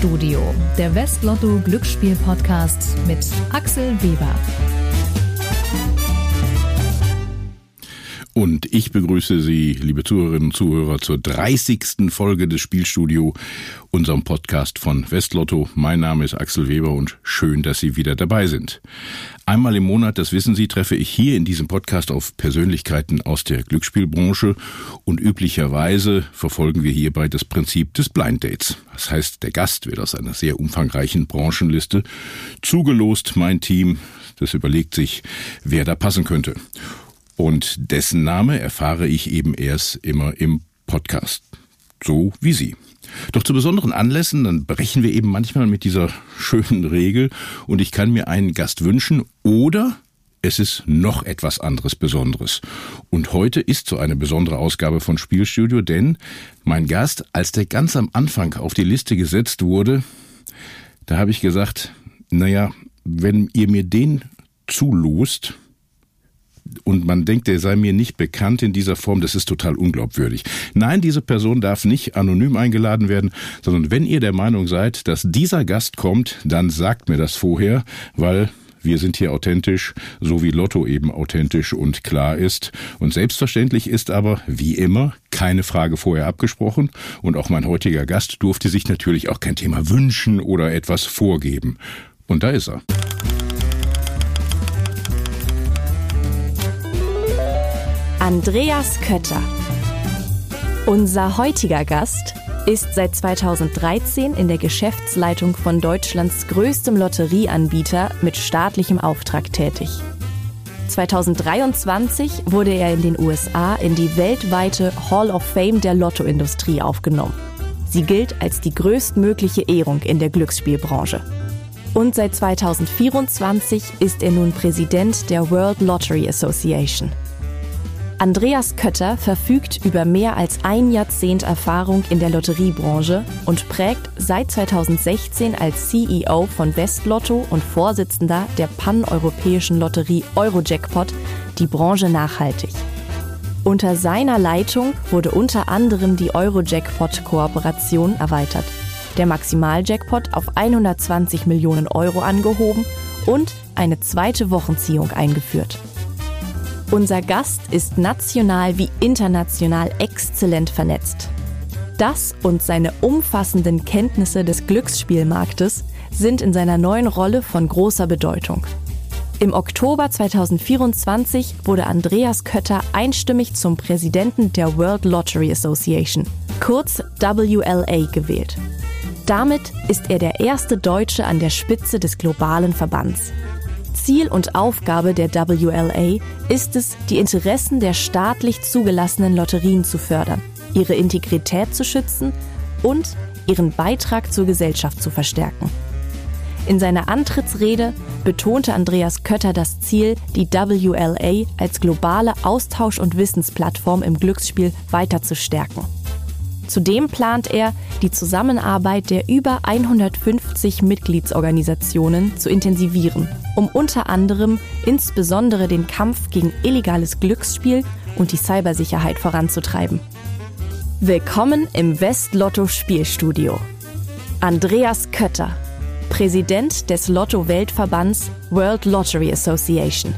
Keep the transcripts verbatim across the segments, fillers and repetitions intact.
Spielstudio, der Westlotto Glücksspiel-Podcast mit Axel Weber. Und ich begrüße Sie, liebe Zuhörerinnen und Zuhörer, zur dreißigsten Folge des Spielstudio, unserem Podcast von Westlotto. Mein Name ist Axel Weber und schön, dass Sie wieder dabei sind. Einmal im Monat, das wissen Sie, treffe ich hier in diesem Podcast auf Persönlichkeiten aus der Glücksspielbranche und üblicherweise verfolgen wir hierbei das Prinzip des Blind Dates. Das heißt, der Gast wird aus einer sehr umfangreichen Branchenliste zugelost. Mein Team, das überlegt sich, wer da passen könnte. Und dessen Name erfahre ich eben erst immer im Podcast. So wie Sie. Doch zu besonderen Anlässen, dann brechen wir eben manchmal mit dieser schönen Regel und ich kann mir einen Gast wünschen oder es ist noch etwas anderes Besonderes. Und heute ist so eine besondere Ausgabe von Spielstudio, denn mein Gast, als der ganz am Anfang auf die Liste gesetzt wurde, da habe ich gesagt, naja, wenn ihr mir den zulost, und man denkt, der sei mir nicht bekannt in dieser Form, das ist total unglaubwürdig. Nein, diese Person darf nicht anonym eingeladen werden, sondern wenn ihr der Meinung seid, dass dieser Gast kommt, dann sagt mir das vorher, weil wir sind hier authentisch, so wie Lotto eben authentisch und klar ist. Und selbstverständlich ist aber, wie immer, keine Frage vorher abgesprochen. Und auch mein heutiger Gast durfte sich natürlich auch kein Thema wünschen oder etwas vorgeben. Und da ist er. Andreas Kötter. Unser heutiger Gast ist seit zweitausenddreizehn in der Geschäftsleitung von Deutschlands größtem Lotterieanbieter mit staatlichem Auftrag tätig. zweitausenddreiundzwanzig wurde er in den U S A in die weltweite Hall of Fame der Lottoindustrie aufgenommen. Sie gilt als die größtmögliche Ehrung in der Glücksspielbranche. Und seit zweitausendvierundzwanzig ist er nun Präsident der World Lottery Association. Andreas Kötter verfügt über mehr als ein Jahrzehnt Erfahrung in der Lotteriebranche und prägt seit zweitausendsechzehn als C E O von Westlotto und Vorsitzender der paneuropäischen Lotterie Eurojackpot die Branche nachhaltig. Unter seiner Leitung wurde unter anderem die Eurojackpot-Kooperation erweitert, der Maximaljackpot auf hundertzwanzig Millionen Euro angehoben und eine zweite Wochenziehung eingeführt. Unser Gast ist national wie international exzellent vernetzt. Das und seine umfassenden Kenntnisse des Glücksspielmarktes sind in seiner neuen Rolle von großer Bedeutung. Im Oktober zweitausendvierundzwanzig wurde Andreas Kötter einstimmig zum Präsidenten der World Lottery Association, kurz W L A, gewählt. Damit ist er der erste Deutsche an der Spitze des globalen Verbands. Ziel und Aufgabe der W L A ist es, die Interessen der staatlich zugelassenen Lotterien zu fördern, ihre Integrität zu schützen und ihren Beitrag zur Gesellschaft zu verstärken. In seiner Antrittsrede betonte Andreas Kötter das Ziel, die W L A als globale Austausch- und Wissensplattform im Glücksspiel weiter zu stärken. Zudem plant er, die Zusammenarbeit der über hundertfünfzig Mitgliedsorganisationen zu intensivieren, um unter anderem insbesondere den Kampf gegen illegales Glücksspiel und die Cybersicherheit voranzutreiben. Willkommen im Westlotto Spielstudio. Andreas Kötter, Präsident des Lotto-Weltverbands World Lottery Association.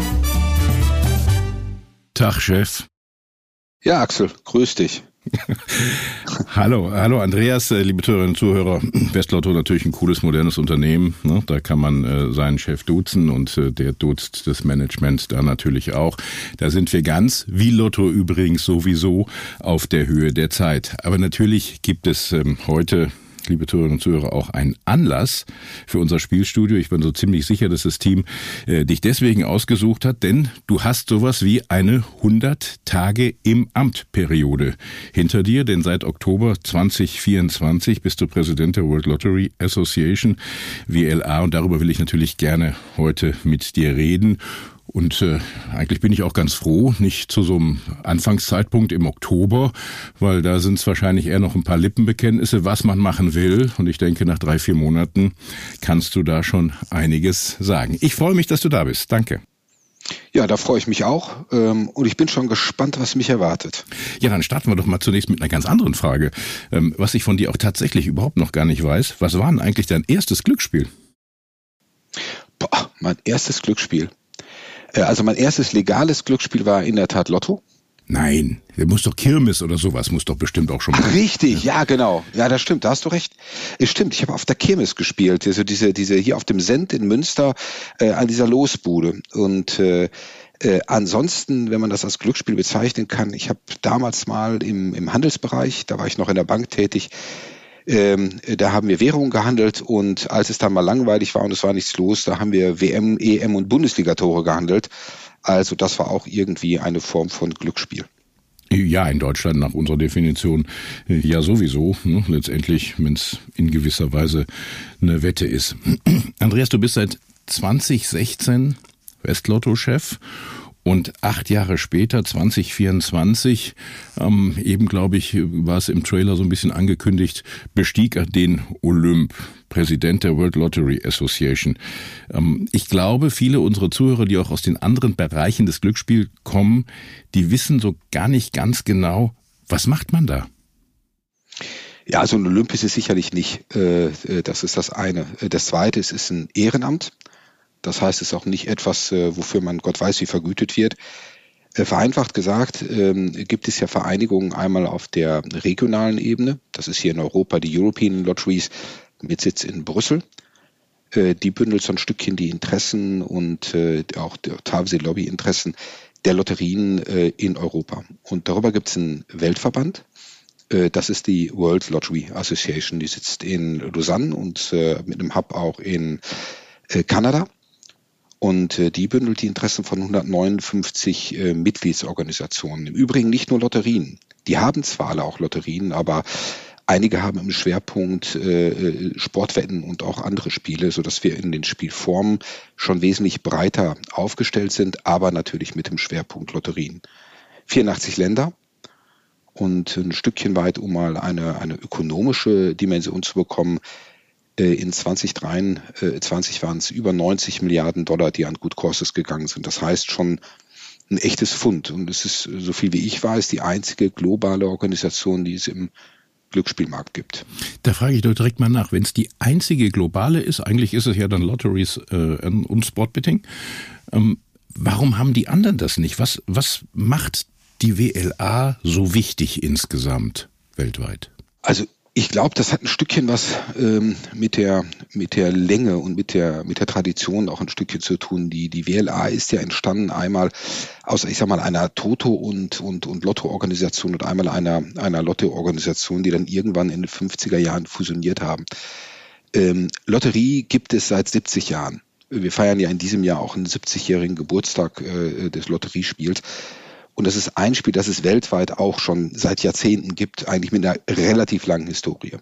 Tag, Chef. Ja, Axel, grüß dich. Hallo, hallo Andreas, liebe Zuhörerinnen und Zuhörer. Westlotto natürlich ein cooles, modernes Unternehmen. Ne? Da kann man äh, seinen Chef duzen und äh, der duzt das Management da natürlich auch. Da sind wir ganz, wie Lotto übrigens sowieso, auf der Höhe der Zeit. Aber natürlich gibt es ähm, heute, liebe Zuhörerinnen und Zuhörer, auch einen Anlass für unser Spielstudio. Ich bin so ziemlich sicher, dass das Team äh, dich deswegen ausgesucht hat, denn du hast sowas wie eine hundert Tage im Amt-Periode hinter dir, denn seit Oktober zweitausendvierundzwanzig bist du Präsident der World Lottery Association, W L A, und darüber will ich natürlich gerne heute mit dir reden. Und äh, eigentlich bin ich auch ganz froh, nicht zu so einem Anfangszeitpunkt im Oktober, weil da sind es wahrscheinlich eher noch ein paar Lippenbekenntnisse, was man machen will. Und ich denke, nach drei, vier Monaten kannst du da schon einiges sagen. Ich freue mich, dass du da bist. Danke. Ja, da freue ich mich auch ähm, und ich bin schon gespannt, was mich erwartet. Ja, dann starten wir doch mal zunächst mit einer ganz anderen Frage. Ähm, was ich von dir auch tatsächlich überhaupt noch gar nicht weiß, was war denn eigentlich dein erstes Glücksspiel? Boah, mein erstes Glücksspiel. Äh, also mein erstes legales Glücksspiel war in der Tat Lotto. Nein, der muss doch Kirmes oder sowas, muss doch bestimmt auch schon mal. Ach, richtig, ja. ja genau. Ja, das stimmt, da hast du recht. Es stimmt, ich habe auf der Kirmes gespielt, also diese, diese hier auf dem Send in Münster äh, an dieser Losbude. Und äh, äh, ansonsten, wenn man das als Glücksspiel bezeichnen kann, ich habe damals mal im, im Handelsbereich, da war ich noch in der Bank tätig, ähm, da haben wir Währungen gehandelt und als es dann mal langweilig war und es war nichts los, da haben wir W M, E M und Bundesliga-Tore gehandelt. Also das war auch irgendwie eine Form von Glücksspiel. Ja, in Deutschland nach unserer Definition ja sowieso, ne, letztendlich, wenn es in gewisser Weise eine Wette ist. Andreas, du bist seit zwanzig sechzehn Westlotto-Chef und acht Jahre später, zwanzig vierundzwanzig, ähm, eben glaube ich, war es im Trailer so ein bisschen angekündigt, bestieg er den Olymp, Präsident der World Lottery Association. Ähm, ich glaube, viele unserer Zuhörer, die auch aus den anderen Bereichen des Glücksspiels kommen, die wissen so gar nicht ganz genau, was macht man da? Ja, also ein Olymp ist es sicherlich nicht. Das ist das eine. Das zweite, es ist ein Ehrenamt. Das heißt, es ist auch nicht etwas, wofür man Gott weiß, wie vergütet wird. Vereinfacht gesagt, gibt es ja Vereinigungen einmal auf der regionalen Ebene. Das ist hier in Europa die European Lotteries mit Sitz in Brüssel. Die bündelt so ein Stückchen die Interessen und auch teilweise Lobbyinteressen der Lotterien in Europa. Und darüber gibt es einen Weltverband. Das ist die World Lottery Association. Die sitzt in Lausanne und mit einem Hub auch in Kanada. Und äh, die bündelt die Interessen von hundertneunundfünfzig äh, Mitgliedsorganisationen. Im Übrigen nicht nur Lotterien. Die haben zwar alle auch Lotterien, aber einige haben im Schwerpunkt äh, Sportwetten und auch andere Spiele, sodass wir in den Spielformen schon wesentlich breiter aufgestellt sind, aber natürlich mit dem Schwerpunkt Lotterien. vierundachtzig Länder und ein Stückchen weit, um mal eine, eine ökonomische Dimension zu bekommen. In zwanzig dreiundzwanzig waren es über neunzig Milliarden Dollar, die an Good Causes gegangen sind. Das heißt schon ein echtes Fund. Und es ist, so viel wie ich weiß, die einzige globale Organisation, die es im Glücksspielmarkt gibt. Da frage ich doch direkt mal nach. Wenn es die einzige globale ist, eigentlich ist es ja dann Lotteries äh, und Sportbetting, ähm, warum haben die anderen das nicht? Was, was macht die W L A so wichtig insgesamt weltweit? Also ich glaube, das hat ein Stückchen was ähm, mit der mit der Länge und mit der mit der Tradition auch ein Stückchen zu tun. Die die W L A ist ja entstanden einmal aus, ich sag mal, einer Toto und und und Lotto-Organisation und einmal einer einer Lotto-Organisation, die dann irgendwann in den fünfziger Jahren fusioniert haben. Ähm, Lotterie gibt es seit siebzig Jahren. Wir feiern ja in diesem Jahr auch einen siebzigjährigen Geburtstag äh, des Lotteriespiels. Und das ist ein Spiel, das es weltweit auch schon seit Jahrzehnten gibt, eigentlich mit einer relativ langen Historie.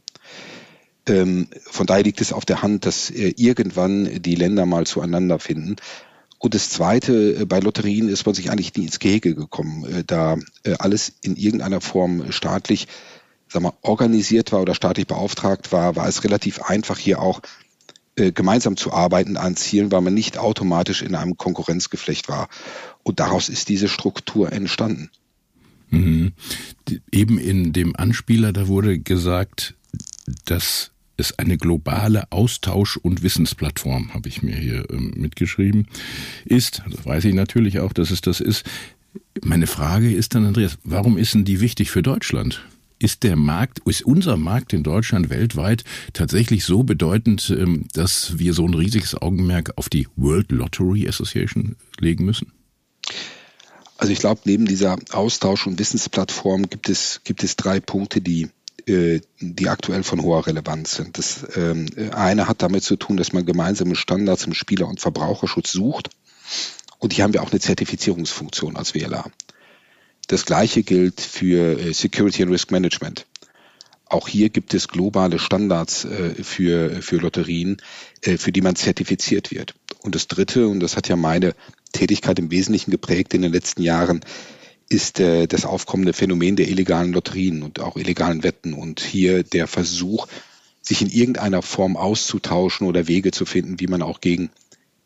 Ähm, von daher liegt es auf der Hand, dass äh, irgendwann die Länder mal zueinander finden. Und das Zweite, äh, bei Lotterien ist man sich eigentlich nie ins Gehege gekommen, äh, da äh, alles in irgendeiner Form staatlich, sag mal, organisiert war oder staatlich beauftragt war, war es relativ einfach, hier auch äh, gemeinsam zu arbeiten an Zielen, weil man nicht automatisch in einem Konkurrenzgeflecht war. Und daraus ist diese Struktur entstanden. Mhm. Eben in dem Anspieler, da wurde gesagt, dass es eine globale Austausch- und Wissensplattform, habe ich mir hier ähm, mitgeschrieben, ist. Das weiß ich natürlich auch, dass es das ist. Meine Frage ist dann, Andreas, warum ist denn die wichtig für Deutschland? Ist der Markt, ist unser Markt in Deutschland weltweit tatsächlich so bedeutend, dass wir so ein riesiges Augenmerk auf die World Lottery Association legen müssen? Also ich glaube, neben dieser Austausch- und Wissensplattform gibt es, gibt es drei Punkte, die, äh, die aktuell von hoher Relevanz sind. Das ähm, eine hat damit zu tun, dass man gemeinsame Standards im Spieler- und Verbraucherschutz sucht. Und hier haben wir auch eine Zertifizierungsfunktion als W L A. Das Gleiche gilt für äh, Security and Risk Management. Auch hier gibt es globale Standards äh, für, für Lotterien, äh, für die man zertifiziert wird. Und das Dritte, und das hat ja meine Tätigkeit im Wesentlichen geprägt in den letzten Jahren, ist äh, das aufkommende Phänomen der illegalen Lotterien und auch illegalen Wetten. Und hier der Versuch, sich in irgendeiner Form auszutauschen oder Wege zu finden, wie man auch gegen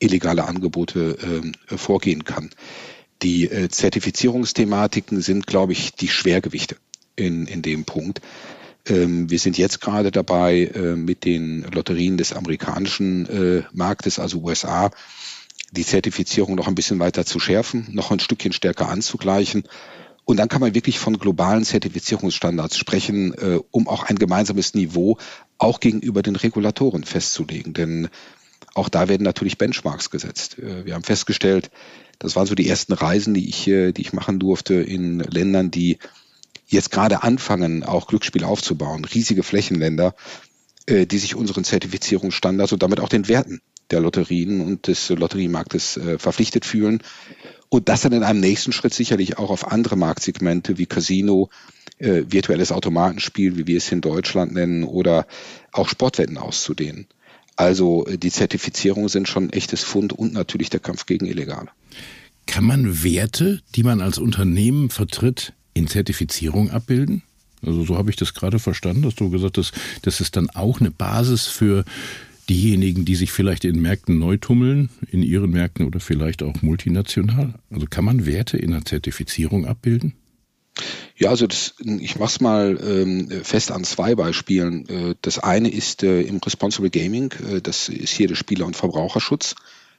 illegale Angebote äh, vorgehen kann. Die äh, Zertifizierungsthematiken sind, glaube ich, die Schwergewichte in, in dem Punkt. Ähm, wir sind jetzt gerade dabei, äh, mit den Lotterien des amerikanischen äh, Marktes, also U S A, die Zertifizierung noch ein bisschen weiter zu schärfen, noch ein Stückchen stärker anzugleichen. Und dann kann man wirklich von globalen Zertifizierungsstandards sprechen, äh, um auch ein gemeinsames Niveau auch gegenüber den Regulatoren festzulegen. Denn auch da werden natürlich Benchmarks gesetzt. Äh, wir haben festgestellt, das waren so die ersten Reisen, die ich, äh, die ich machen durfte in Ländern, die jetzt gerade anfangen, auch Glücksspiel aufzubauen. Riesige Flächenländer, äh, die sich unseren Zertifizierungsstandards und damit auch den Werten der Lotterien und des Lotteriemarktes äh, verpflichtet fühlen. Und das dann in einem nächsten Schritt sicherlich auch auf andere Marktsegmente wie Casino, äh, virtuelles Automatenspiel, wie wir es in Deutschland nennen, oder auch Sportwetten auszudehnen. Also äh, die Zertifizierungen sind schon ein echtes Fund und natürlich der Kampf gegen Illegale. Kann man Werte, die man als Unternehmen vertritt, in Zertifizierung abbilden? Also so habe ich das gerade verstanden, dass du gesagt hast, das ist dann auch eine Basis für diejenigen, die sich vielleicht in Märkten neu tummeln, in ihren Märkten oder vielleicht auch multinational? Also kann man Werte in der Zertifizierung abbilden? Ja, also das, ich mache es mal ähm, fest an zwei Beispielen. Äh, das eine ist äh, im Responsible Gaming, äh, das ist hier der Spieler- und Verbraucherschutz.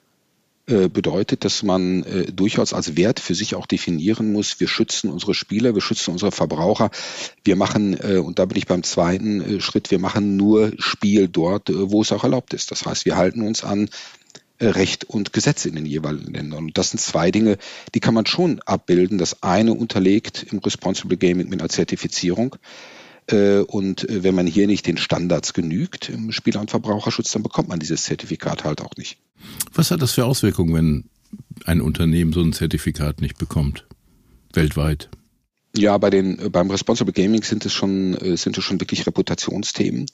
Äh, bedeutet, dass man äh, durchaus als Wert für sich auch definieren muss, wir schützen unsere Spieler, wir schützen unsere Verbraucher. Wir machen, äh, und da bin ich beim zweiten äh, Schritt, wir machen nur Spiel dort, äh, wo es auch erlaubt ist. Das heißt, wir halten uns an äh, Recht und Gesetze in den jeweiligen Ländern. Und das sind zwei Dinge, die kann man schon abbilden. Das eine unterlegt im Responsible Gaming mit einer Zertifizierung. Und wenn man hier nicht den Standards genügt im Spieler- und Verbraucherschutz, dann bekommt man dieses Zertifikat halt auch nicht. Was hat das für Auswirkungen, wenn ein Unternehmen so ein Zertifikat nicht bekommt, weltweit? Ja, bei den, beim Responsible Gaming sind es schon, sind es schon wirklich Reputationsthemen.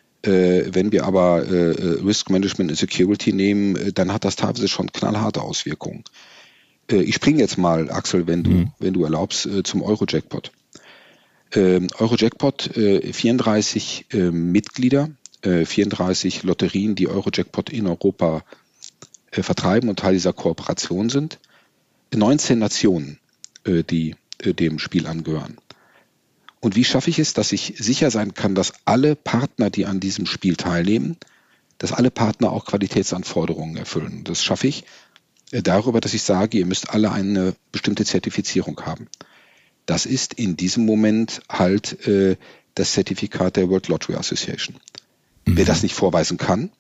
Wenn wir aber Risk Management und Security nehmen, dann hat das teilweise schon knallharte Auswirkungen. Ich springe jetzt mal, Axel, wenn du, mhm. wenn du erlaubst, zum Euro-Jackpot. Ähm, Euro-Jackpot, äh, vierunddreißig äh, Mitglieder, äh, vierunddreißig Lotterien, die Euro-Jackpot in Europa äh, vertreiben und Teil dieser Kooperation sind. neunzehn Nationen, äh, die äh, dem Spiel angehören. Und wie schaffe ich es, dass ich sicher sein kann, dass alle Partner, die an diesem Spiel teilnehmen, dass alle Partner auch Qualitätsanforderungen erfüllen? Das schaffe ich äh, darüber, dass ich sage, ihr müsst alle eine bestimmte Zertifizierung haben. Das ist in diesem Moment halt äh, das Zertifikat der World Lottery Association. Mhm. Wer das nicht vorweisen kann,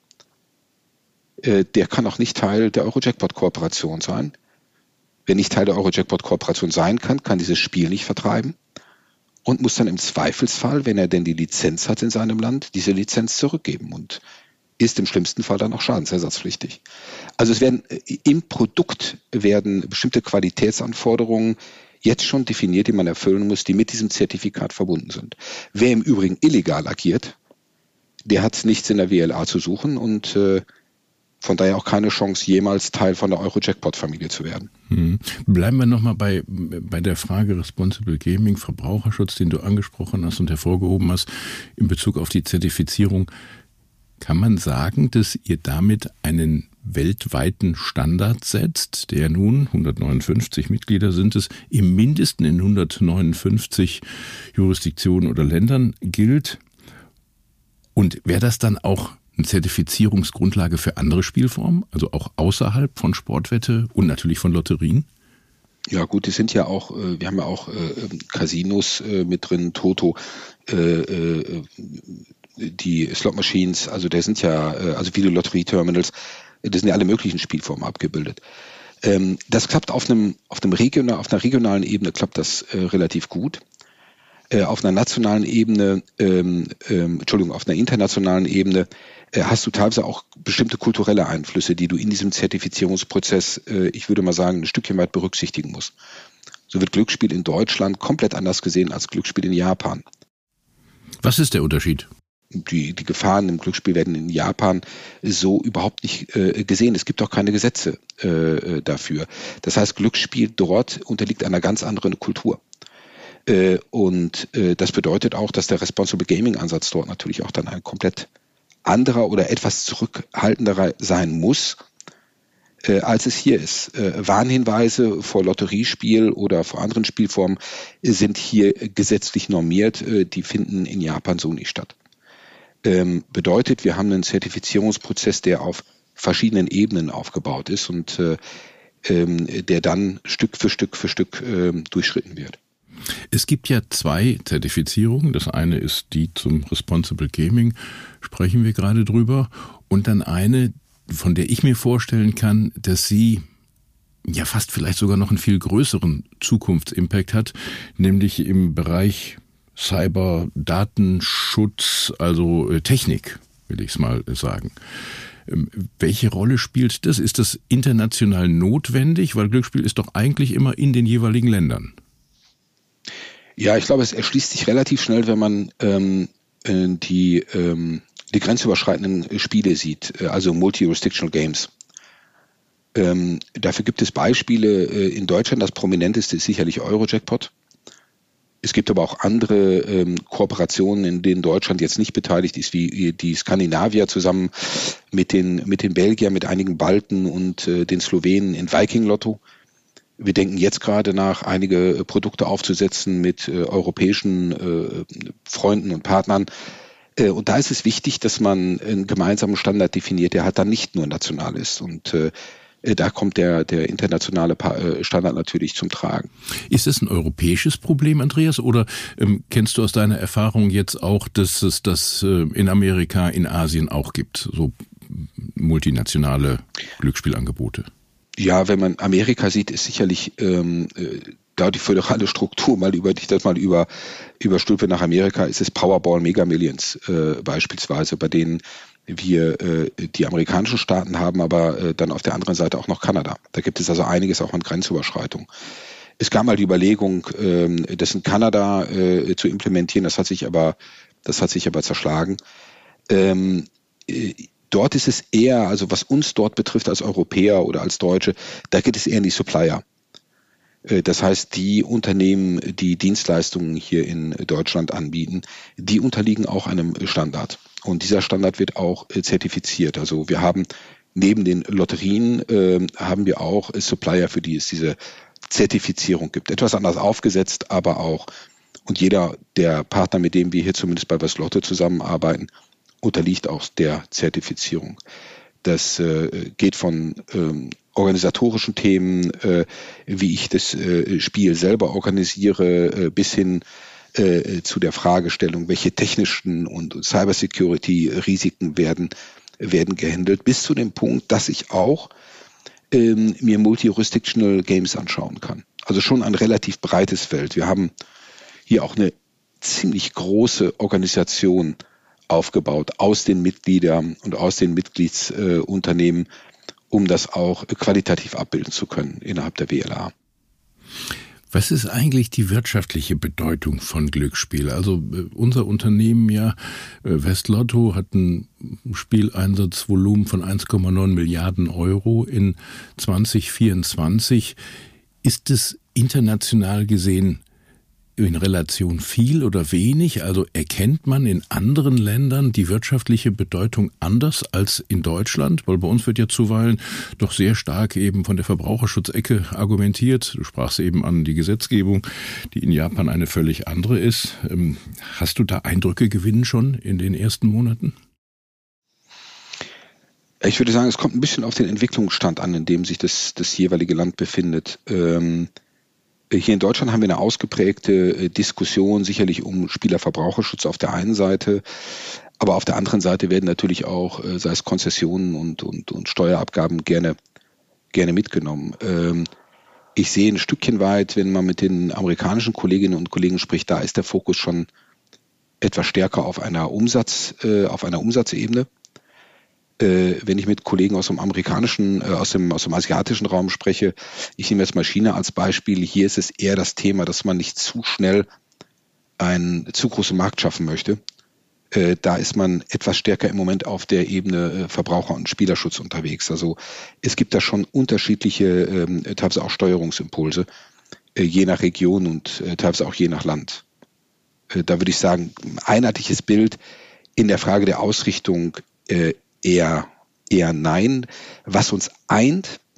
äh, der kann auch nicht Teil der Euro-Jackpot-Kooperation sein. Wer nicht Teil der Euro-Jackpot-Kooperation sein kann, kann dieses Spiel nicht vertreiben und muss dann im Zweifelsfall, wenn er denn die Lizenz hat in seinem Land, diese Lizenz zurückgeben und ist im schlimmsten Fall dann auch schadensersatzpflichtig. Also es werden im Produkt werden bestimmte Qualitätsanforderungen jetzt schon definiert, die man erfüllen muss, die mit diesem Zertifikat verbunden sind. Wer im Übrigen illegal agiert, der hat nichts in der W L A zu suchen und äh, von daher auch keine Chance, jemals Teil von der Euro-Jackpot-Familie zu werden. Hm. Bleiben wir nochmal bei, bei der Frage Responsible Gaming, Verbraucherschutz, den du angesprochen hast und hervorgehoben hast, in Bezug auf die Zertifizierung. Kann man sagen, dass ihr damit einen weltweiten Standard setzt, der nun, hundertneunundfünfzig Mitglieder sind es, im Mindesten in hundertneunundfünfzig Jurisdiktionen oder Ländern gilt? Und wäre das dann auch eine Zertifizierungsgrundlage für andere Spielformen, also auch außerhalb von Sportwette und natürlich von Lotterien? Ja gut, es sind ja auch, wir haben ja auch Casinos mit drin, Toto, die Slot Machines, also da sind ja, also viele Lotterieterminals, das sind ja alle möglichen Spielformen abgebildet. Ähm, das klappt auf einem, auf einem regional, auf einer regionalen Ebene klappt das äh, relativ gut. Äh, auf einer nationalen Ebene, ähm, ähm, Entschuldigung, auf einer internationalen Ebene äh, hast du teilweise auch bestimmte kulturelle Einflüsse, die du in diesem Zertifizierungsprozess, äh, ich würde mal sagen, ein Stückchen weit berücksichtigen musst. So wird Glücksspiel in Deutschland komplett anders gesehen als Glücksspiel in Japan. Was ist der Unterschied? Die, die Gefahren im Glücksspiel werden in Japan so überhaupt nicht äh, gesehen. Es gibt auch keine Gesetze äh, dafür. Das heißt, Glücksspiel dort unterliegt einer ganz anderen Kultur. Äh, und äh, das bedeutet auch, dass der Responsible Gaming Ansatz dort natürlich auch dann ein komplett anderer oder etwas zurückhaltenderer sein muss, äh, als es hier ist. Äh, Warnhinweise vor Lotteriespiel oder vor anderen Spielformen äh, sind hier gesetzlich normiert. Äh, die finden in Japan so nicht statt. Ähm, bedeutet, wir haben einen Zertifizierungsprozess, der auf verschiedenen Ebenen aufgebaut ist und äh, ähm, der dann Stück für Stück für Stück äh, durchschritten wird. Es gibt ja zwei Zertifizierungen. Das eine ist die zum Responsible Gaming, sprechen wir gerade drüber. Und dann eine, von der ich mir vorstellen kann, dass sie ja fast vielleicht sogar noch einen viel größeren Zukunftsimpact hat, nämlich im Bereich Cyber, Datenschutz, also äh, Technik, will ich es mal sagen. Ähm, welche Rolle spielt das? Ist das international notwendig? Weil Glücksspiel ist doch eigentlich immer in den jeweiligen Ländern. Ja, ich glaube, es erschließt sich relativ schnell, wenn man ähm, die, ähm, die grenzüberschreitenden Spiele sieht, also Multi-Jurisdictional Games. Ähm, dafür gibt es Beispiele äh, in Deutschland. Das prominenteste ist sicherlich Eurojackpot. Es gibt aber auch andere ähm, Kooperationen, in denen Deutschland jetzt nicht beteiligt ist, wie die Skandinavier zusammen mit den, mit den Belgiern, mit einigen Balten und äh, den Slowenen in Viking Lotto. Wir denken jetzt gerade nach, einige Produkte aufzusetzen mit äh, europäischen äh, Freunden und Partnern. Äh, und da ist es wichtig, dass man einen gemeinsamen Standard definiert, der halt dann nicht nur national ist. Und äh, da kommt der, der internationale Standard natürlich zum Tragen. Ist es ein europäisches Problem, Andreas, oder ähm, kennst du aus deiner Erfahrung jetzt auch, dass es das äh, in Amerika, in Asien auch gibt, so multinationale Glücksspielangebote? Ja, wenn man Amerika sieht, ist sicherlich ähm, da die föderale Struktur, mal über ich das mal über überstülpe nach Amerika, ist es Powerball Mega Millions äh, beispielsweise, bei denen wir äh, die amerikanischen Staaten haben, aber äh, dann auf der anderen Seite auch noch Kanada. Da gibt es also einiges auch an Grenzüberschreitung. Es gab mal die Überlegung, äh, das in Kanada äh, zu implementieren, das hat sich aber, das hat sich aber zerschlagen. Ähm, äh, Dort ist es eher, also was uns dort betrifft als Europäer oder als Deutsche, da geht es eher in die Supplier. Das heißt, die Unternehmen, die Dienstleistungen hier in Deutschland anbieten, die unterliegen auch einem Standard. Und dieser Standard wird auch zertifiziert. Also wir haben neben den Lotterien, äh, haben wir auch Supplier, für die es diese Zertifizierung gibt. Etwas anders aufgesetzt, aber auch. Und jeder der Partner, mit dem wir hier zumindest bei Westlotto zusammenarbeiten, unterliegt auch der Zertifizierung. Das äh, geht von ähm, organisatorischen Themen, äh, wie ich das äh, Spiel selber organisiere, äh, bis hin äh, zu der Fragestellung, welche technischen und Cybersecurity-Risiken werden, werden gehandelt, bis zu dem Punkt, dass ich auch ähm, mir Multi-Jurisdictional Games anschauen kann. Also schon ein relativ breites Feld. Wir haben hier auch eine ziemlich große Organisation aufgebaut aus den Mitgliedern und aus den Mitgliedsunternehmen, äh, um das auch qualitativ abbilden zu können innerhalb der W L A. Was ist eigentlich die wirtschaftliche Bedeutung von Glücksspiel? Also äh, unser Unternehmen ja, äh, Westlotto, hat ein Spieleinsatzvolumen von eins Komma neun Milliarden Euro in zwanzig vierundzwanzig. Ist es international gesehen in Relation viel oder wenig? Also erkennt man in anderen Ländern die wirtschaftliche Bedeutung anders als in Deutschland? Weil bei uns wird ja zuweilen doch sehr stark eben von der Verbraucherschutzecke argumentiert. Du sprachst eben an die Gesetzgebung, die in Japan eine völlig andere ist. Hast du da Eindrücke gewinnen schon in den ersten Monaten? Ich würde sagen, es kommt ein bisschen auf den Entwicklungsstand an, in dem sich das, das jeweilige Land befindet. Ähm Hier in Deutschland haben wir eine ausgeprägte Diskussion sicherlich um Spielerverbraucherschutz auf der einen Seite, aber auf der anderen Seite werden natürlich auch, sei es Konzessionen und, und, und Steuerabgaben gerne, gerne mitgenommen. Ich sehe ein Stückchen weit, wenn man mit den amerikanischen Kolleginnen und Kollegen spricht, da ist der Fokus schon etwas stärker auf einer Umsatz, auf einer Umsatzebene. Wenn ich mit Kollegen aus dem amerikanischen, aus dem, aus dem asiatischen Raum spreche, ich nehme jetzt mal China als Beispiel, hier ist es eher das Thema, dass man nicht zu schnell einen zu großen Markt schaffen möchte. Da ist man etwas stärker im Moment auf der Ebene Verbraucher- und Spielerschutz unterwegs. Also es gibt da schon unterschiedliche, teilweise auch Steuerungsimpulse, je nach Region und teilweise auch je nach Land. Da würde ich sagen, einheitliches Bild in der Frage der Ausrichtung eher, eher nein. Was uns eint,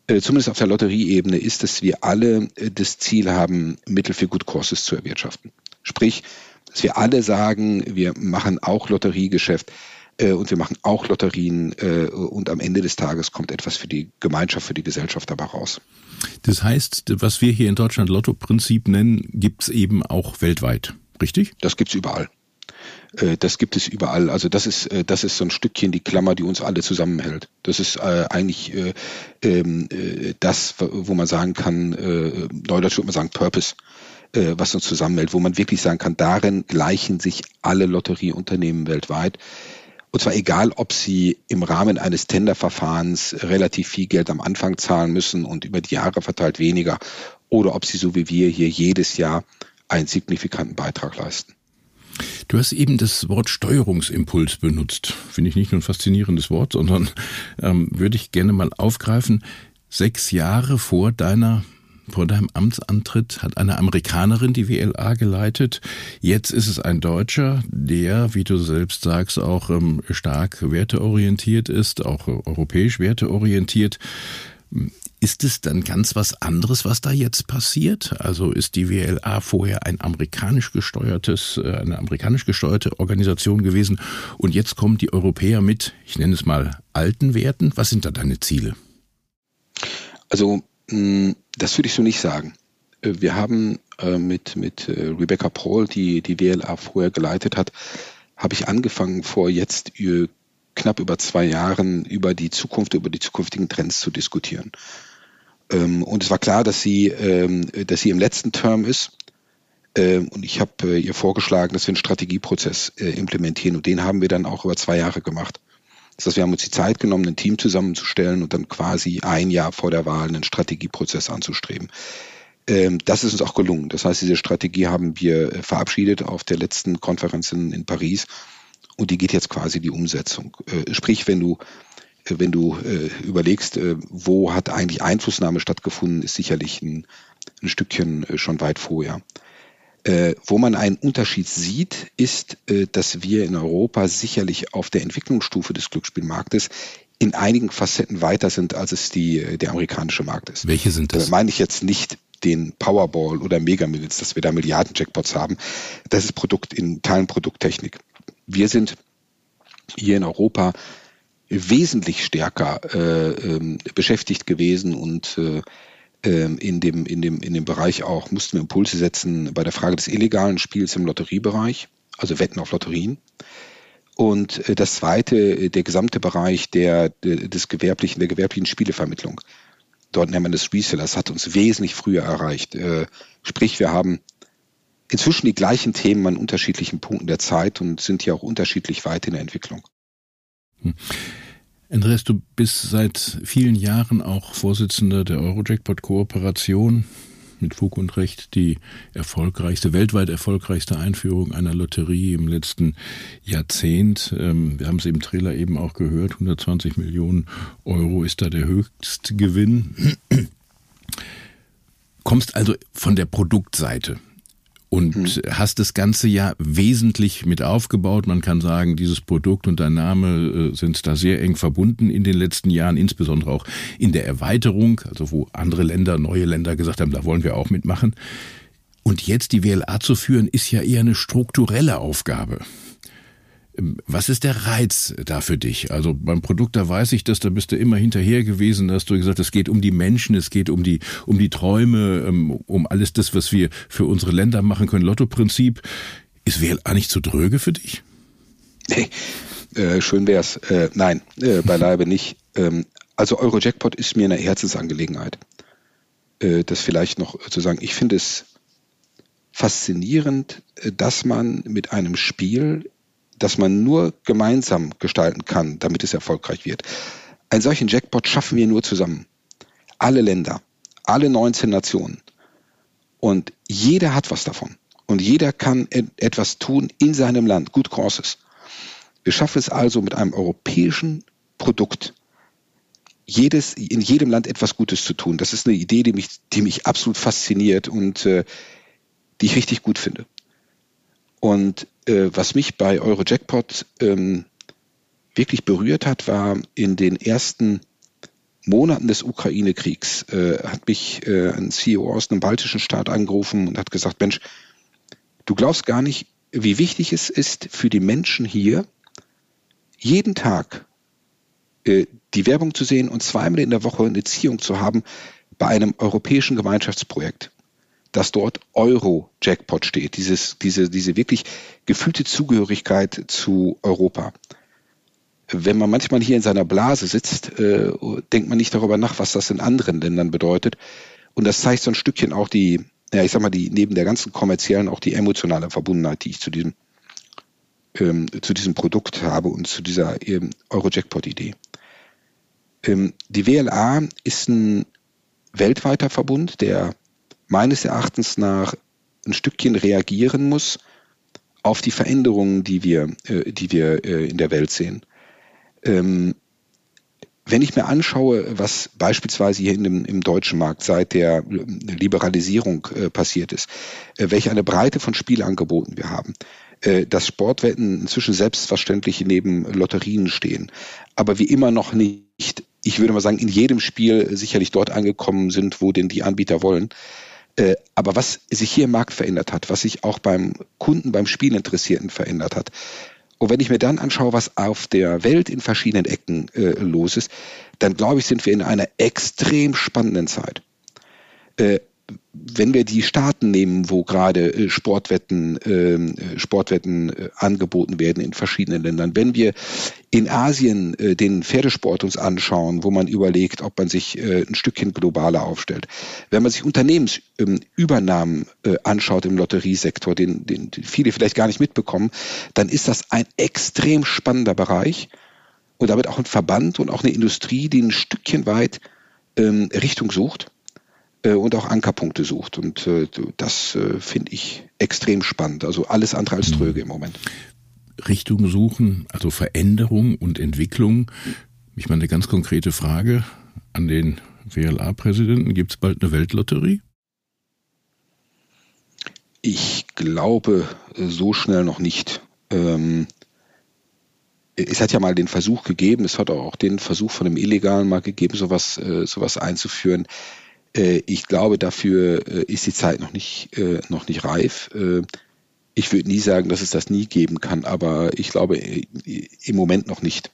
äh, zumindest auf der Lotterieebene, ist, dass wir alle äh, das Ziel haben, Mittel für Good Causes zu erwirtschaften. Sprich, dass wir alle sagen, wir machen auch Lotteriegeschäft äh, und wir machen auch Lotterien äh, und am Ende des Tages kommt etwas für die Gemeinschaft, für die Gesellschaft dabei raus. Das heißt, was wir hier in Deutschland Lotto-Prinzip nennen, gibt's eben auch weltweit, richtig? Das gibt's überall. Das gibt es überall. Also das ist, das ist so ein Stückchen die Klammer, die uns alle zusammenhält. Das ist äh, eigentlich äh, äh, das, wo man sagen kann, äh, neudeutsch würde man sagen Purpose, äh, was uns zusammenhält, wo man wirklich sagen kann, darin gleichen sich alle Lotterieunternehmen weltweit. Und zwar egal, ob sie im Rahmen eines Tenderverfahrens relativ viel Geld am Anfang zahlen müssen und über die Jahre verteilt weniger, oder ob sie so wie wir hier jedes Jahr einen signifikanten Beitrag leisten. Du hast eben das Wort Steuerungsimpuls benutzt. Finde ich nicht nur ein faszinierendes Wort, sondern ähm, würde ich gerne mal aufgreifen. Sechs Jahre vor deiner, vor deinem Amtsantritt hat eine Amerikanerin die W L A geleitet. Jetzt ist es ein Deutscher, der, wie du selbst sagst, auch ähm, stark werteorientiert ist, auch äh, europäisch werteorientiert. Ist es dann ganz was anderes, was da jetzt passiert? Also ist die W L A vorher ein amerikanisch gesteuertes, eine amerikanisch gesteuerte Organisation gewesen und jetzt kommen die Europäer mit, ich nenne es mal, alten Werten? Was sind da deine Ziele? Also das würde ich so nicht sagen. Wir haben mit, mit Rebecca Paul, die die W L A vorher geleitet hat, habe ich angefangen vor jetzt knapp über zwei Jahren über die Zukunft, über die zukünftigen Trends zu diskutieren. Und es war klar, dass sie, dass sie im letzten Term ist. Und ich habe ihr vorgeschlagen, dass wir einen Strategieprozess implementieren. Und den haben wir dann auch über zwei Jahre gemacht. Das heißt, wir haben uns die Zeit genommen, ein Team zusammenzustellen und dann quasi ein Jahr vor der Wahl einen Strategieprozess anzustreben. Das ist uns auch gelungen. Das heißt, diese Strategie haben wir verabschiedet auf der letzten Konferenz in, in Paris. Und die geht jetzt quasi die Umsetzung. Sprich, wenn du Wenn du äh, überlegst, äh, wo hat eigentlich Einflussnahme stattgefunden, ist sicherlich ein, ein Stückchen äh, schon weit vorher. Äh, wo man einen Unterschied sieht, ist, äh, dass wir in Europa sicherlich auf der Entwicklungsstufe des Glücksspielmarktes in einigen Facetten weiter sind, als es die, der amerikanische Markt ist. Welche sind das? Da meine ich jetzt nicht den Powerball oder Mega Millions, dass wir da Milliarden-Jackpots haben. Das ist Produkt in Teilen Produkttechnik. Wir sind hier in Europa wesentlich stärker äh, äh, beschäftigt gewesen und äh, in dem in dem in dem Bereich auch mussten wir Impulse setzen bei der Frage des illegalen Spiels im Lotteriebereich, also Wetten auf Lotterien. Und äh, das zweite, der gesamte Bereich der des gewerblichen der gewerblichen Spielevermittlung. Dort nennt man das Resellers, hat uns wesentlich früher erreicht. Äh, sprich, wir haben inzwischen die gleichen Themen an unterschiedlichen Punkten der Zeit und sind hier auch unterschiedlich weit in der Entwicklung. Hm. Andreas, du bist seit vielen Jahren auch Vorsitzender der Eurojackpot-Kooperation, mit Fug und Recht die erfolgreichste, weltweit erfolgreichste Einführung einer Lotterie im letzten Jahrzehnt. Wir haben es im Trailer eben auch gehört, hundertzwanzig Millionen Euro ist da der Höchstgewinn. Kommst also von der Produktseite und hm. hast das ganze Jahr wesentlich mit aufgebaut. Man kann sagen, dieses Produkt und dein Name sind da sehr eng verbunden in den letzten Jahren, insbesondere auch in der Erweiterung, also wo andere Länder, neue Länder gesagt haben, da wollen wir auch mitmachen. Und jetzt die W L A zu führen, ist ja eher eine strukturelle Aufgabe. Was ist der Reiz da für dich? Also beim Produkt, da weiß ich das, da bist du immer hinterher gewesen, da hast du gesagt, es geht um die Menschen, es geht um die um die Träume, um alles das, was wir für unsere Länder machen können. Lotto-Prinzip, ist W L A nicht zu dröge für dich? Nee, äh, schön wär's. Äh, nein, äh, beileibe nicht. Ähm, also Eurojackpot ist mir eine Herzensangelegenheit. Äh, das vielleicht noch zu sagen, ich finde es faszinierend, dass man mit einem Spiel, das man nur gemeinsam gestalten kann, damit es erfolgreich wird. Einen solchen Jackpot schaffen wir nur zusammen. Alle Länder, alle neunzehn Nationen. Und jeder hat was davon. Und jeder kann etwas tun in seinem Land. Good causes. Wir schaffen es also mit einem europäischen Produkt, jedes, in jedem Land etwas Gutes zu tun. Das ist eine Idee, die mich, die mich absolut fasziniert und äh, die ich richtig gut finde. Und äh, was mich bei Eurojackpot ähm, wirklich berührt hat, war in den ersten Monaten des Ukraine-Kriegs äh, hat mich äh, ein C E O aus einem baltischen Staat angerufen und hat gesagt, Mensch, du glaubst gar nicht, wie wichtig es ist für die Menschen hier, jeden Tag äh, die Werbung zu sehen und zweimal in der Woche eine Ziehung zu haben bei einem europäischen Gemeinschaftsprojekt, dass dort Euro-Jackpot steht, dieses, diese, diese wirklich gefühlte Zugehörigkeit zu Europa. Wenn man manchmal hier in seiner Blase sitzt, äh, denkt man nicht darüber nach, was das in anderen Ländern bedeutet. Und das zeigt so ein Stückchen auch die, ja, ich sag mal, die neben der ganzen kommerziellen auch die emotionale Verbundenheit, die ich zu diesem, ähm, zu diesem Produkt habe und zu dieser ähm, Euro-Jackpot-Idee. Ähm, die W L A ist ein weltweiter Verbund, der meines Erachtens nach ein Stückchen reagieren muss auf die Veränderungen, die wir, äh, die wir äh, in der Welt sehen. Ähm, wenn ich mir anschaue, was beispielsweise hier in dem, im deutschen Markt seit der Liberalisierung äh, passiert ist, äh, welche eine Breite von Spielangeboten wir haben, äh, dass Sportwetten inzwischen selbstverständlich neben Lotterien stehen, aber wie immer noch nicht, ich würde mal sagen, in jedem Spiel sicherlich dort angekommen sind, wo denn die Anbieter wollen. Äh, aber was sich hier im Markt verändert hat, was sich auch beim Kunden, beim Spielinteressierten verändert hat, und wenn ich mir dann anschaue, was auf der Welt in verschiedenen Ecken äh, los ist, dann glaube ich, sind wir in einer extrem spannenden Zeit. Äh, wenn wir die Staaten nehmen, wo gerade äh, Sportwetten, äh, Sportwetten äh, angeboten werden in verschiedenen Ländern, wenn wir in Asien äh, den Pferdesport uns anschauen, wo man überlegt, ob man sich äh, ein Stückchen globaler aufstellt, wenn man sich Unternehmensübernahmen äh, anschaut im Lotteriesektor, den, den viele vielleicht gar nicht mitbekommen, dann ist das ein extrem spannender Bereich und damit auch ein Verband und auch eine Industrie, die ein Stückchen weit ähm, Richtung sucht und auch Ankerpunkte sucht. Und äh, das äh, finde ich extrem spannend. Also alles andere als tröge im Moment. Richtung suchen, also Veränderung und Entwicklung. Ich meine, eine ganz konkrete Frage an den W L A-Präsidenten. Gibt es bald eine Weltlotterie? Ich glaube, so schnell noch nicht. Ähm, es hat ja mal den Versuch gegeben, es hat auch den Versuch von einem Illegalen mal gegeben, sowas, äh, sowas einzuführen. Ich glaube, dafür ist die Zeit noch nicht, noch nicht reif. Ich würde nie sagen, dass es das nie geben kann, aber ich glaube im Moment noch nicht.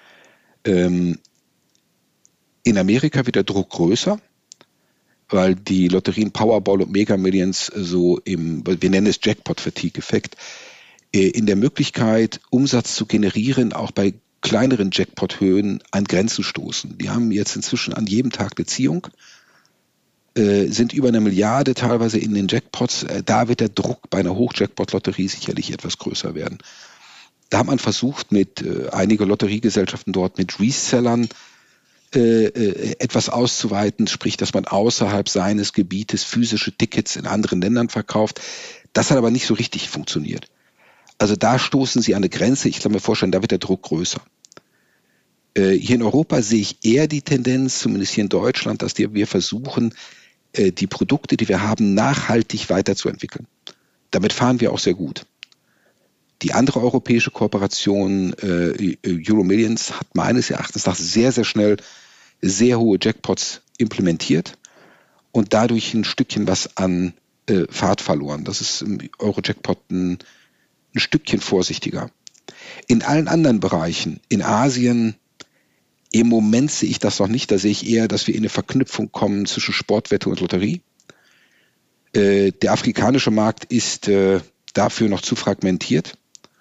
In Amerika wird der Druck größer, weil die Lotterien Powerball und Mega Millions so im, wir nennen es Jackpot-Fatigue-Effekt, in der Möglichkeit, Umsatz zu generieren, auch bei kleineren Jackpot-Höhen an Grenzen stoßen. Die haben jetzt inzwischen an jedem Tag eine Ziehung, sind über eine Milliarde teilweise in den Jackpots. Da wird der Druck bei einer Hochjackpot-Lotterie sicherlich etwas größer werden. Da hat man versucht, mit äh, einige Lotteriegesellschaften dort mit Resellern äh, äh, etwas auszuweiten, sprich, dass man außerhalb seines Gebietes physische Tickets in anderen Ländern verkauft. Das hat aber nicht so richtig funktioniert. Also da stoßen sie an eine Grenze. Ich kann mir vorstellen, da wird der Druck größer. Äh, hier in Europa sehe ich eher die Tendenz, zumindest hier in Deutschland, dass die, wir versuchen, die Produkte, die wir haben, nachhaltig weiterzuentwickeln. Damit fahren wir auch sehr gut. Die andere europäische Kooperation, äh, Euro Millions, hat meines Erachtens nach sehr, sehr schnell sehr hohe Jackpots implementiert und dadurch ein Stückchen was an äh, Fahrt verloren. Das ist im Euro-Jackpot ein, ein Stückchen vorsichtiger. In allen anderen Bereichen, in Asien, im Moment sehe ich das noch nicht. Da sehe ich eher, dass wir in eine Verknüpfung kommen zwischen Sportwette und Lotterie. Äh, der afrikanische Markt ist äh, dafür noch zu fragmentiert,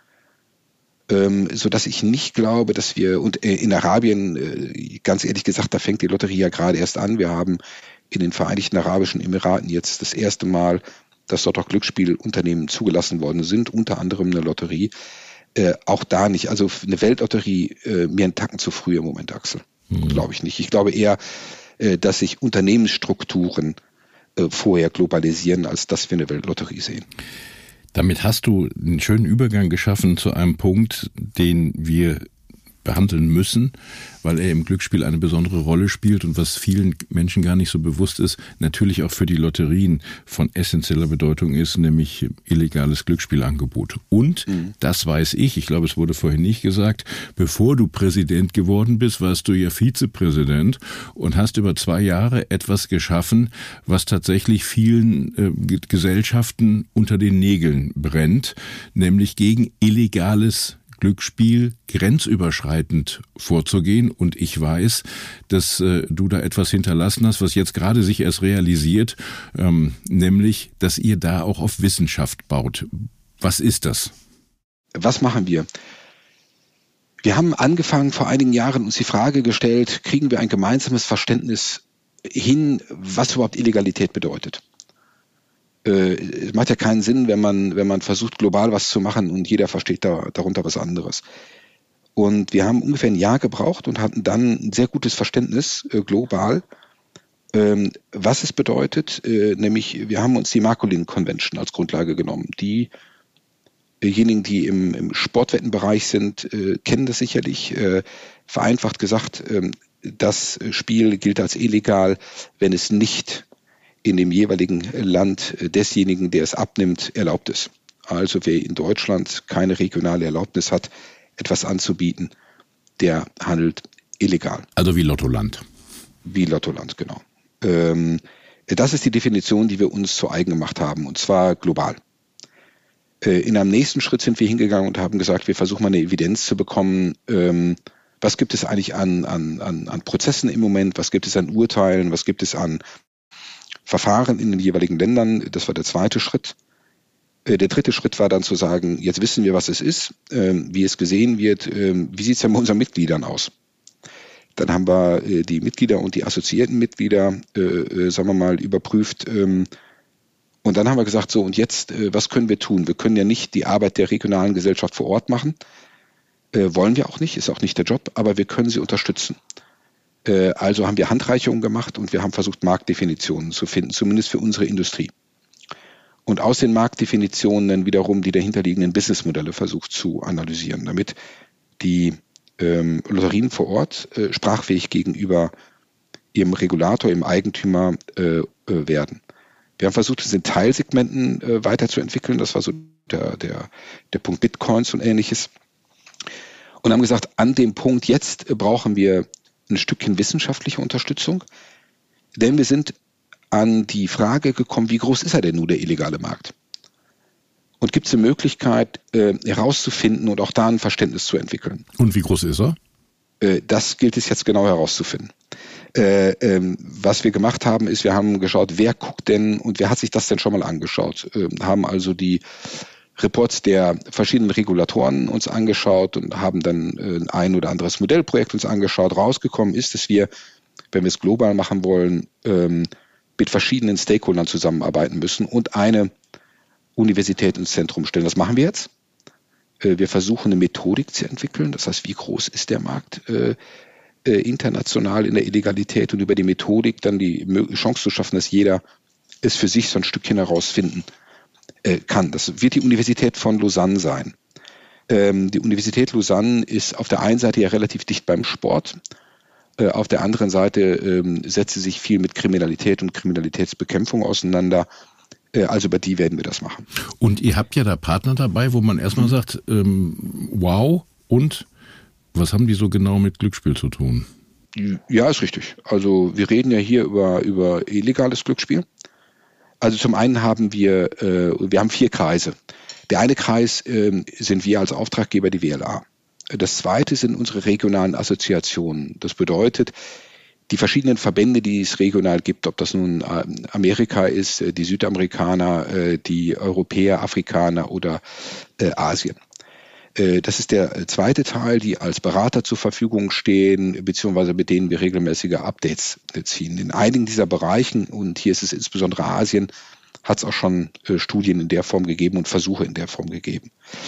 ähm, sodass ich nicht glaube, dass wir, und äh, in Arabien, äh, ganz ehrlich gesagt, da fängt die Lotterie ja gerade erst an. Wir haben in den Vereinigten Arabischen Emiraten jetzt das erste Mal, dass dort auch Glücksspielunternehmen zugelassen worden sind, unter anderem eine Lotterie. Äh, auch da nicht. Also eine Weltlotterie äh, mir einen Tacken zu früh im Moment, Axel. Mhm. Glaube ich nicht. Ich glaube eher, äh, dass sich Unternehmensstrukturen äh, vorher globalisieren, als dass wir eine Weltlotterie sehen. Damit hast du einen schönen Übergang geschaffen zu einem Punkt, den wir behandeln müssen, weil er im Glücksspiel eine besondere Rolle spielt und was vielen Menschen gar nicht so bewusst ist, natürlich auch für die Lotterien von essentieller Bedeutung ist, nämlich illegales Glücksspielangebot. Und, mhm. das weiß ich, ich glaube, es wurde vorhin nicht gesagt, bevor du Präsident geworden bist, warst du ja Vizepräsident und hast über zwei Jahre etwas geschaffen, was tatsächlich vielen äh, Gesellschaften unter den Nägeln brennt, nämlich gegen illegales Glücksspiel grenzüberschreitend vorzugehen. Und ich weiß, dass äh, du da etwas hinterlassen hast, was jetzt gerade sich erst realisiert, ähm, nämlich, dass ihr da auch auf Wissenschaft baut. Was ist das? Was machen wir? Wir haben angefangen, vor einigen Jahren uns die Frage gestellt, kriegen wir ein gemeinsames Verständnis hin, was überhaupt Illegalität bedeutet? Es macht ja keinen Sinn, wenn man, wenn man versucht, global was zu machen und jeder versteht da, darunter was anderes. Und wir haben ungefähr ein Jahr gebraucht und hatten dann ein sehr gutes Verständnis äh, global, ähm, was es bedeutet. Äh, nämlich, wir haben uns die Marcolin Convention als Grundlage genommen. Diejenigen, die im, im Sportwettenbereich sind, äh, kennen das sicherlich. Äh, vereinfacht gesagt, äh, das Spiel gilt als illegal, wenn es nicht in dem jeweiligen Land desjenigen, der es abnimmt, erlaubt ist. Also wer in Deutschland keine regionale Erlaubnis hat, etwas anzubieten, der handelt illegal. Also wie Lottoland. Wie Lottoland, genau. Ähm, das ist die Definition, die wir uns zu eigen gemacht haben, und zwar global. Äh, in einem nächsten Schritt sind wir hingegangen und haben gesagt, wir versuchen mal eine Evidenz zu bekommen, ähm, was gibt es eigentlich an, an, an, an Prozessen im Moment, was gibt es an Urteilen, was gibt es an Verfahren in den jeweiligen Ländern. Das war der zweite Schritt. Der dritte Schritt war dann zu sagen, jetzt wissen wir, was es ist, wie es gesehen wird, wie sieht es denn bei unseren Mitgliedern aus? Dann haben wir die Mitglieder und die assoziierten Mitglieder, sagen wir mal, überprüft. Und dann haben wir gesagt, so, und jetzt, was können wir tun? Wir können ja nicht die Arbeit der regionalen Gesellschaft vor Ort machen. Wollen wir auch nicht, ist auch nicht der Job, aber wir können sie unterstützen. Also haben wir Handreichungen gemacht und wir haben versucht, Marktdefinitionen zu finden, zumindest für unsere Industrie. Und aus den Marktdefinitionen dann wiederum die dahinterliegenden Businessmodelle versucht zu analysieren, damit die ähm, Lotterien vor Ort äh, sprachfähig gegenüber ihrem Regulator, ihrem Eigentümer äh, äh, werden. Wir haben versucht, es in Teilsegmenten äh, weiterzuentwickeln. Das war so der, der, der Punkt Bitcoins und Ähnliches. Und haben gesagt, an dem Punkt jetzt äh, brauchen wir ein Stückchen wissenschaftliche Unterstützung, denn wir sind an die Frage gekommen, wie groß ist er denn nun, der illegale Markt? Und gibt es eine Möglichkeit, äh, herauszufinden und auch da ein Verständnis zu entwickeln? Und wie groß ist er? Äh, das gilt es jetzt genau herauszufinden. Äh, ähm, was wir gemacht haben, ist, wir haben geschaut, wer guckt denn und wer hat sich das denn schon mal angeschaut? Äh, haben also die Reports der verschiedenen Regulatoren uns angeschaut und haben dann äh, ein oder anderes Modellprojekt uns angeschaut. Rausgekommen ist, dass wir, wenn wir es global machen wollen, ähm, mit verschiedenen Stakeholdern zusammenarbeiten müssen und eine Universität ins Zentrum stellen. Das machen wir jetzt. Äh, wir versuchen eine Methodik zu entwickeln. Das heißt, wie groß ist der Markt äh, äh, international in der Illegalität und über die Methodik dann die Chance zu schaffen, dass jeder es für sich so ein Stückchen herausfinden kann. Das wird die Universität von Lausanne sein. Ähm, die Universität Lausanne ist auf der einen Seite ja relativ dicht beim Sport, äh, auf der anderen Seite ähm, setzt sie sich viel mit Kriminalität und Kriminalitätsbekämpfung auseinander. Äh, also bei die werden wir das machen. Und ihr habt ja da Partner dabei, wo man erstmal sagt, ähm, wow, und was haben die so genau mit Glücksspiel zu tun? Ja, ist richtig. Also wir reden ja hier über, über illegales Glücksspiel. Also zum einen haben wir, äh, wir haben vier Kreise. Der eine Kreis äh, sind wir als Auftraggeber, die W L A. Das zweite sind unsere regionalen Assoziationen. Das bedeutet, die verschiedenen Verbände, die es regional gibt, ob das nun äh, Amerika ist, äh, die Südamerikaner, äh, die Europäer, Afrikaner oder äh, Asien. Äh, das ist der zweite Teil, die als Berater zur Verfügung stehen, beziehungsweise mit denen wir regelmäßige Updates ziehen. In einigen dieser Bereichen, und hier ist es insbesondere Asien, hat es auch schon äh, Studien in der Form gegeben und Versuche in der Form gegeben.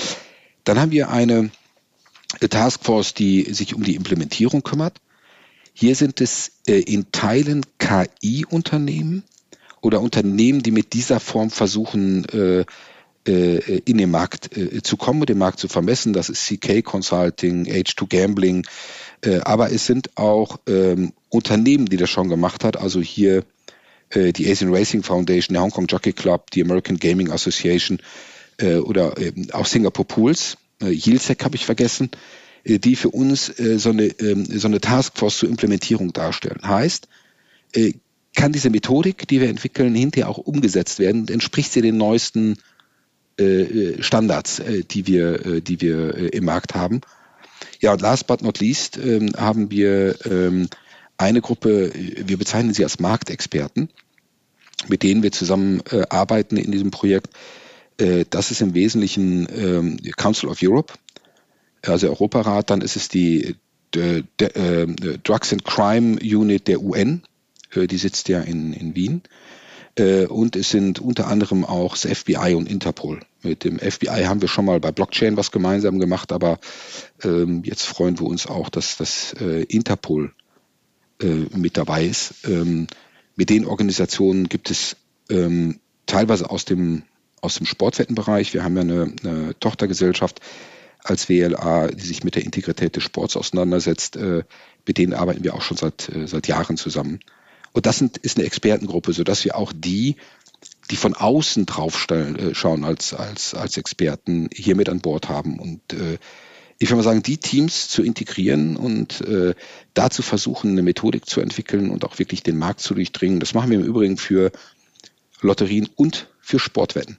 Dann haben wir eine Taskforce, die sich um die Implementierung kümmert. Hier sind es äh, in Teilen K I-Unternehmen oder Unternehmen, die mit dieser Form versuchen, äh, äh, in den Markt äh, zu kommen und den Markt zu vermessen. Das ist C K Consulting, H zwei Gambling, äh, aber es sind auch ähm, Unternehmen, die das schon gemacht hat. Also hier äh, die Asian Racing Foundation, der Hong Kong Jockey Club, die American Gaming Association äh, oder äh, auch Singapore Pools. Äh, Yilsec habe ich vergessen, äh, die für uns äh, so eine äh, so eine Taskforce zur Implementierung darstellen. Heißt, äh, kann diese Methodik, die wir entwickeln, hinterher auch umgesetzt werden? Entspricht sie den neuesten äh, Standards, äh, die wir, äh, die wir äh, im Markt haben? Ja, und last but not least ähm, haben wir ähm, eine Gruppe, wir bezeichnen sie als Marktexperten, mit denen wir zusammen äh, arbeiten in diesem Projekt. Äh, das ist im Wesentlichen ähm, Council of Europe, also Europarat. Dann ist es die de, de, äh, Drugs and Crime Unit der U N. Die sitzt ja in, in Wien. Und es sind unter anderem auch das F B I und Interpol. Mit dem F B I haben wir schon mal bei Blockchain was gemeinsam gemacht, aber ähm, jetzt freuen wir uns auch, dass das äh, Interpol äh, mit dabei ist. Ähm, mit den Organisationen gibt es ähm, teilweise aus dem, aus dem Sportwettenbereich. Wir haben ja eine, eine Tochtergesellschaft als W L A, die sich mit der Integrität des Sports auseinandersetzt. Äh, mit denen arbeiten wir auch schon seit, äh, seit Jahren zusammen. Und das sind, ist eine Expertengruppe, sodass wir auch die, die von außen drauf äh, schauen als, als, als Experten, hier mit an Bord haben. Und äh, ich würde mal sagen, die Teams zu integrieren und äh, dazu versuchen, eine Methodik zu entwickeln und auch wirklich den Markt zu durchdringen. Das machen wir im Übrigen für Lotterien und für Sportwetten.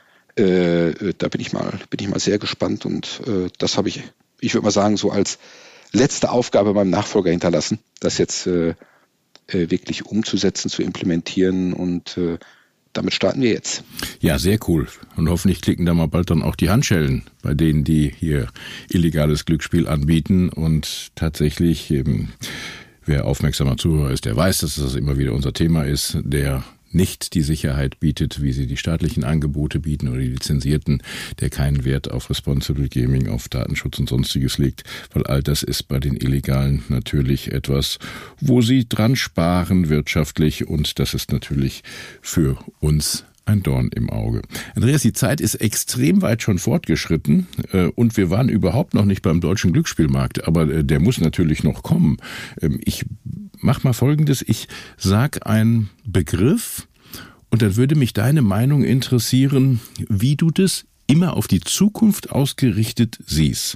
Äh, da bin ich mal, bin ich mal sehr gespannt und äh, das habe ich, ich würde mal sagen, so als letzte Aufgabe meinem Nachfolger hinterlassen, das jetzt äh, wirklich umzusetzen, zu implementieren und äh, damit starten wir jetzt. Ja, sehr cool. Und hoffentlich klicken da mal bald dann auch die Handschellen bei denen, die hier illegales Glücksspiel anbieten und tatsächlich, eben, wer aufmerksamer Zuhörer ist, der weiß, dass das immer wieder unser Thema ist, der nicht die Sicherheit bietet, wie sie die staatlichen Angebote bieten oder die lizenzierten, der keinen Wert auf Responsible Gaming, auf Datenschutz und Sonstiges legt, weil all das ist bei den Illegalen natürlich etwas, wo sie dran sparen wirtschaftlich und das ist natürlich für uns ein Dorn im Auge. Andreas, die Zeit ist extrem weit schon fortgeschritten und wir waren überhaupt noch nicht beim deutschen Glücksspielmarkt, aber der muss natürlich noch kommen. Ich mach mal Folgendes, ich sag einen Begriff und dann würde mich deine Meinung interessieren, wie du das immer auf die Zukunft ausgerichtet siehst.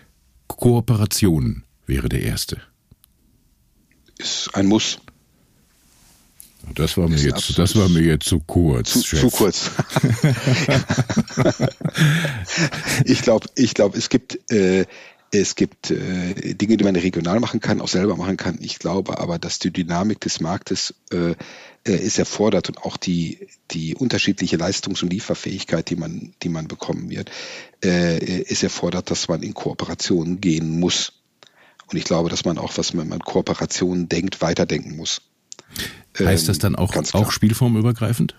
Kooperation wäre der erste. Ist ein Muss. Das war mir jetzt, das war mir jetzt zu kurz. Zu, zu kurz. ich glaube, ich glaube, es gibt, äh, es gibt äh, Dinge, die man regional machen kann, auch selber machen kann. Ich glaube aber, dass die Dynamik des Marktes äh, ist erfordert und auch die die unterschiedliche Leistungs- und Lieferfähigkeit, die man, die man bekommen wird, äh, ist erfordert, dass man in Kooperationen gehen muss. Und ich glaube, dass man auch, was man an Kooperationen denkt, weiterdenken muss. Heißt das dann auch, auch spielformübergreifend?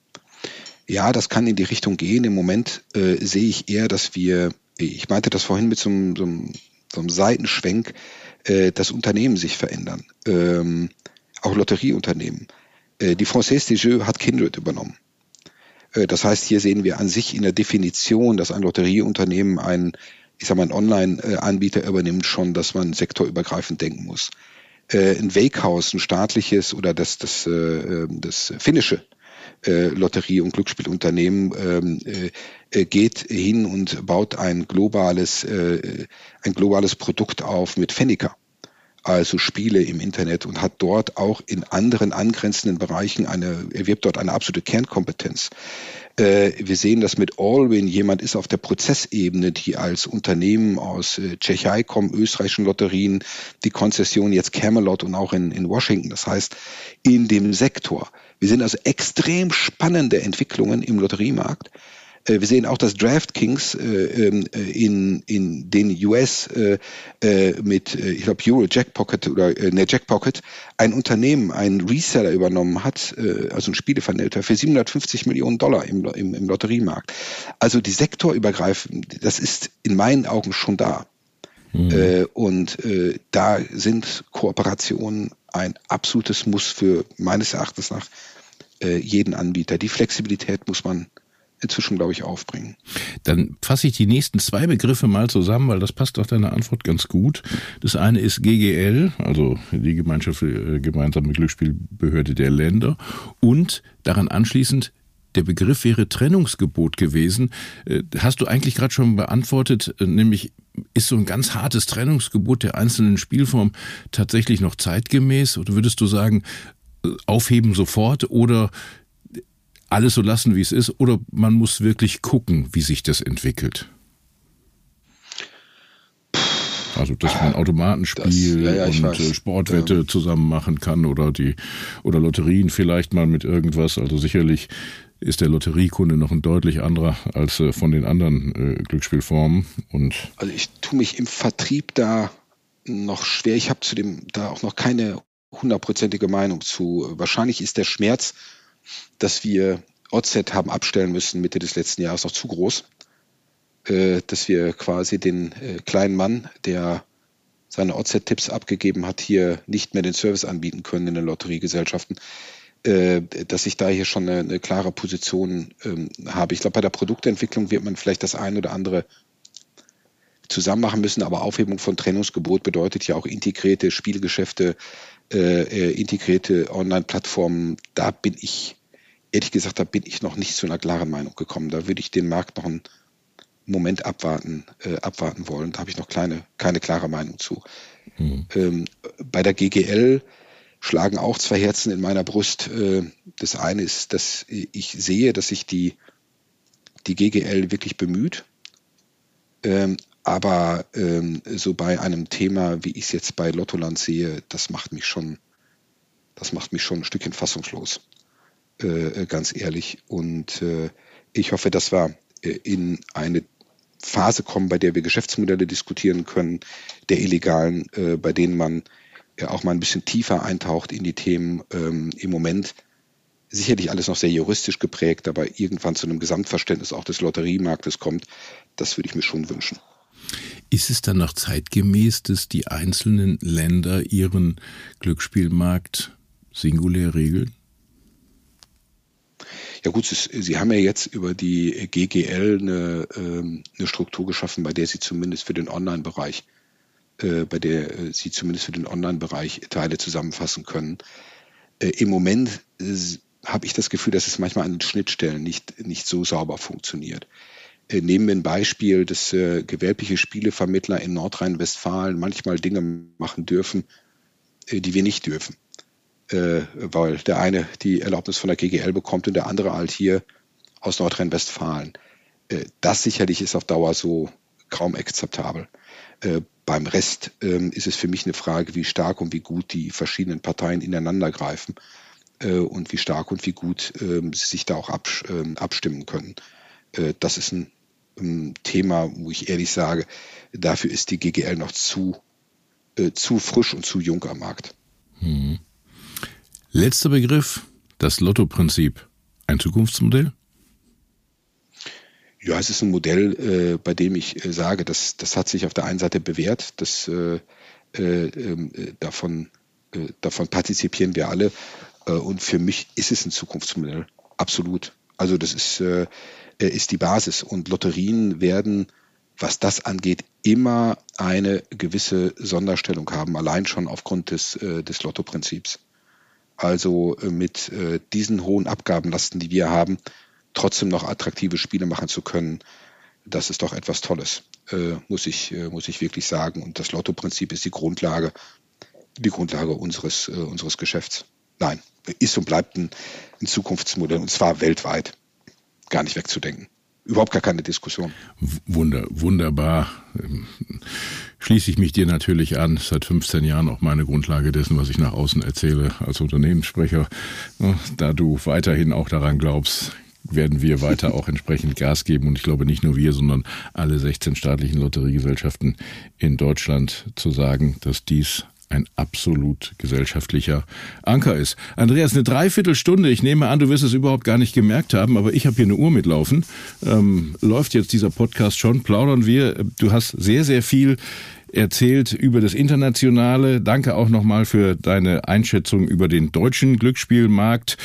Ja, das kann in die Richtung gehen. Im Moment äh, sehe ich eher, dass wir, ich meinte das vorhin mit so einem, so einem, so einem Seitenschwenk, äh, dass Unternehmen sich verändern. Ähm, auch Lotterieunternehmen. Äh, die Française des Jeux hat Kindred übernommen. Äh, das heißt, hier sehen wir an sich in der Definition, dass ein Lotterieunternehmen ein, ich sag mal, ein Online-Anbieter übernimmt, schon, dass man sektorübergreifend denken muss. Ein Wakehouse, ein staatliches oder das, das, das finnische Lotterie- und Glücksspielunternehmen geht hin und baut ein globales, ein globales Produkt auf mit Pfenniger, also Spiele im Internet und hat dort auch in anderen angrenzenden Bereichen eine, erwirbt dort eine absolute Kernkompetenz. Wir sehen das mit Allwyn. Jemand ist auf der Prozessebene, die als Unternehmen aus Tschechei kommen, österreichischen Lotterien, die Konzession jetzt Camelot und auch in, in Washington. Das heißt, in dem Sektor. Wir sehen also extrem spannende Entwicklungen im Lotteriemarkt. Wir sehen auch, dass DraftKings in, in den U S mit, ich glaube, Euro Jackpocket oder ne, Jackpocket ein Unternehmen, einen Reseller übernommen hat, also ein Spieleverhälter für siebenhundertfünfzig Millionen Dollar im, im, im Lotteriemarkt. Also die sektorübergreifend, das ist in meinen Augen schon da. Mhm. Und da sind Kooperationen ein absolutes Muss für meines Erachtens nach jeden Anbieter. Die Flexibilität muss man inzwischen, glaube ich, aufbringen. Dann fasse ich die nächsten zwei Begriffe mal zusammen, weil das passt auf deine Antwort ganz gut. Das eine ist G G L, also die Gemeinschaft für gemeinsame Glücksspielbehörde der Länder, und daran anschließend der Begriff wäre Trennungsgebot gewesen. Hast du eigentlich gerade schon beantwortet, nämlich ist so ein ganz hartes Trennungsgebot der einzelnen Spielformen tatsächlich noch zeitgemäß? Oder würdest du sagen, aufheben sofort oder alles so lassen, wie es ist? Oder man muss wirklich gucken, wie sich das entwickelt? Also, dass man Automatenspiel das, ja, ja, und weiß. Sportwette ja. zusammen machen kann oder die oder Lotterien vielleicht mal mit irgendwas. Also sicherlich ist der Lotteriekunde noch ein deutlich anderer als äh, von den anderen äh, Glücksspielformen. Und also ich tue mich im Vertrieb da noch schwer. Ich habe zu dem da auch noch keine hundertprozentige Meinung zu. Wahrscheinlich ist der Schmerz, dass wir O Z haben abstellen müssen Mitte des letzten Jahres, noch zu groß. Äh, dass wir quasi den äh, kleinen Mann, der seine O Z-Tipps abgegeben hat, hier nicht mehr den Service anbieten können in den Lotteriegesellschaften. Dass ich da hier schon eine, eine klare Position ähm, habe. Ich glaube, bei der Produktentwicklung wird man vielleicht das eine oder andere zusammen machen müssen, aber Aufhebung von Trennungsgebot bedeutet ja auch integrierte Spielgeschäfte, äh, integrierte Online-Plattformen. Da bin ich, ehrlich gesagt, da bin ich noch nicht zu einer klaren Meinung gekommen. Da würde ich den Markt noch einen Moment abwarten, äh, abwarten wollen. Da habe ich noch kleine, keine klare Meinung zu. Mhm. Ähm, bei der G G L schlagen auch zwei Herzen in meiner Brust. Das eine ist, dass ich sehe, dass sich die, die G G L wirklich bemüht. Aber so bei einem Thema, wie ich es jetzt bei Lottoland sehe, das macht mich schon, das macht mich schon ein Stückchen fassungslos. Ganz ehrlich. Und ich hoffe, dass wir in eine Phase kommen, bei der wir Geschäftsmodelle diskutieren können, der illegalen, bei denen man ja auch mal ein bisschen tiefer eintaucht in die Themen. Ähm, im Moment sicherlich alles noch sehr juristisch geprägt, aber irgendwann zu einem Gesamtverständnis auch des Lotteriemarktes kommt, das würde ich mir schon wünschen. Ist es dann noch zeitgemäß, dass die einzelnen Länder ihren Glücksspielmarkt singulär regeln? Ja gut, Sie haben ja jetzt über die G G L eine, ähm, eine Struktur geschaffen, bei der Sie zumindest für den Online-Bereich bei der Sie zumindest für den Online-Bereich Teile zusammenfassen können. Im Moment habe ich das Gefühl, dass es manchmal an den Schnittstellen nicht, nicht so sauber funktioniert. Nehmen wir ein Beispiel, dass gewerbliche Spielevermittler in Nordrhein-Westfalen manchmal Dinge machen dürfen, die wir nicht dürfen. Weil der eine die Erlaubnis von der G G L bekommt und der andere halt hier aus Nordrhein-Westfalen. Das sicherlich ist auf Dauer so kaum akzeptabel. Beim Rest ähm, ist es für mich eine Frage, wie stark und wie gut die verschiedenen Parteien ineinander greifen äh, und wie stark und wie gut ähm, sie sich da auch abs- ähm, abstimmen können. Äh, das ist ein, ein Thema, wo ich ehrlich sage, dafür ist die G G L noch zu, äh, zu frisch und zu jung am Markt. Hm. Letzter Begriff, das Lotto-Prinzip. Ein Zukunftsmodell? Ja, es ist ein Modell, äh, bei dem ich äh, sage, dass das hat sich auf der einen Seite bewährt, dass äh, äh, davon, äh, davon partizipieren wir alle. Äh, und für mich ist es ein Zukunftsmodell, absolut. Also das ist, äh, ist die Basis. Und Lotterien werden, was das angeht, immer eine gewisse Sonderstellung haben, allein schon aufgrund des, äh, des Lotto-Prinzips. Also äh, mit äh, diesen hohen Abgabenlasten, die wir haben, trotzdem noch attraktive Spiele machen zu können, das ist doch etwas Tolles, äh, muss ich, äh, muss ich wirklich sagen. Und das Lotto-Prinzip ist die Grundlage, die Grundlage unseres, äh, unseres Geschäfts. Nein, ist und bleibt ein, ein Zukunftsmodell, und zwar weltweit. Gar nicht wegzudenken. Überhaupt gar keine Diskussion. Wunder, wunderbar. Schließe ich mich dir natürlich an. Seit fünfzehn Jahren auch meine Grundlage dessen, was ich nach außen erzähle als Unternehmenssprecher. Da du weiterhin auch daran glaubst, werden wir weiter auch entsprechend Gas geben. Und ich glaube nicht nur wir, sondern alle sechzehn staatlichen Lotteriegesellschaften in Deutschland zu sagen, dass dies ein absolut gesellschaftlicher Anker ist. Andreas, eine Dreiviertelstunde, ich nehme an, du wirst es überhaupt gar nicht gemerkt haben, aber ich habe hier eine Uhr mitlaufen. Ähm, läuft jetzt dieser Podcast schon, plaudern wir. Du hast sehr, sehr viel erzählt über das Internationale. Danke auch nochmal für deine Einschätzung über den deutschen Glücksspielmarkt.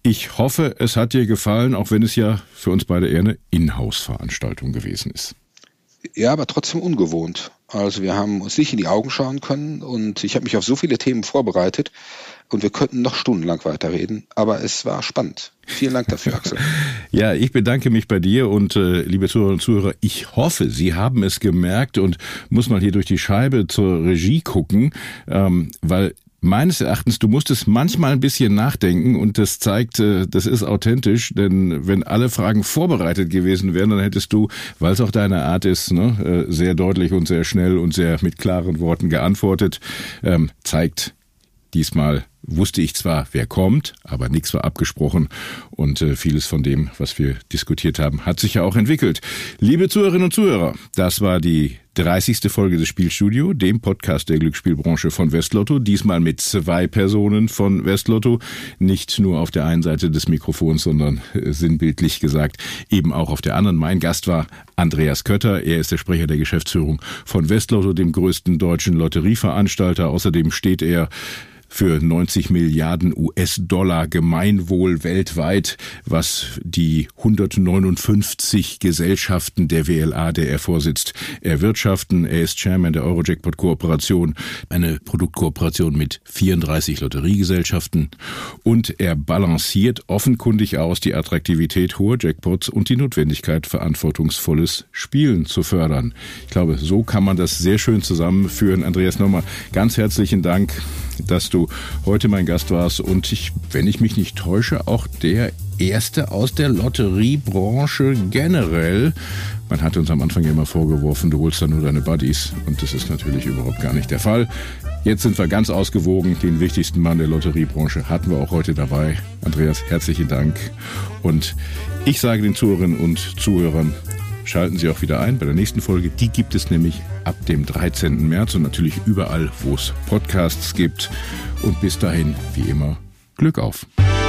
Ich hoffe, es hat dir gefallen, auch wenn es ja für uns beide eher eine Inhouse-Veranstaltung gewesen ist. Ja, aber trotzdem ungewohnt. Also wir haben uns nicht in die Augen schauen können und ich habe mich auf so viele Themen vorbereitet und wir könnten noch stundenlang weiterreden, aber es war spannend. Vielen Dank dafür, Axel. Ja, ich bedanke mich bei dir und äh, liebe Zuhörerinnen und Zuhörer, ich hoffe, Sie haben es gemerkt und muss mal hier durch die Scheibe zur Regie gucken, ähm, weil meines Erachtens, du musstest manchmal ein bisschen nachdenken und das zeigt, das ist authentisch, denn wenn alle Fragen vorbereitet gewesen wären, dann hättest du, weil es auch deine Art ist, ne, sehr deutlich und sehr schnell und sehr mit klaren Worten geantwortet. Ähm, zeigt, diesmal wusste ich zwar, wer kommt, aber nichts war abgesprochen und äh, vieles von dem, was wir diskutiert haben, hat sich ja auch entwickelt. Liebe Zuhörerinnen und Zuhörer, das war die dreißigste Folge des Spielstudio, dem Podcast der Glücksspielbranche von Westlotto, diesmal mit zwei Personen von Westlotto, nicht nur auf der einen Seite des Mikrofons, sondern äh, sinnbildlich gesagt eben auch auf der anderen. Mein Gast war Andreas Kötter, er ist der Sprecher der Geschäftsführung von Westlotto, dem größten deutschen Lotterieveranstalter. Außerdem steht er für neunzig Milliarden U S-Dollar Gemeinwohl weltweit, was die hundertneunundfünfzig Gesellschaften der W L A, der er vorsitzt, erwirtschaften. Er ist Chairman der Eurojackpot-Kooperation, eine Produktkooperation mit vierunddreißig Lotteriegesellschaften. Und er balanciert offenkundig aus die Attraktivität hoher Jackpots und die Notwendigkeit, verantwortungsvolles Spielen zu fördern. Ich glaube, so kann man das sehr schön zusammenführen. Andreas, nochmal ganz herzlichen Dank, dass du heute mein Gast warst und ich, wenn ich mich nicht täusche, auch der Erste aus der Lotteriebranche generell. Man hat uns am Anfang ja immer vorgeworfen, du holst da nur deine Buddies und das ist natürlich überhaupt gar nicht der Fall. Jetzt sind wir ganz ausgewogen, den wichtigsten Mann der Lotteriebranche hatten wir auch heute dabei. Andreas, herzlichen Dank und ich sage den Zuhörerinnen und Zuhörern, schalten Sie auch wieder ein bei der nächsten Folge. Die gibt es nämlich ab dem dreizehnten März und natürlich überall, wo es Podcasts gibt. Und bis dahin, wie immer, Glück auf.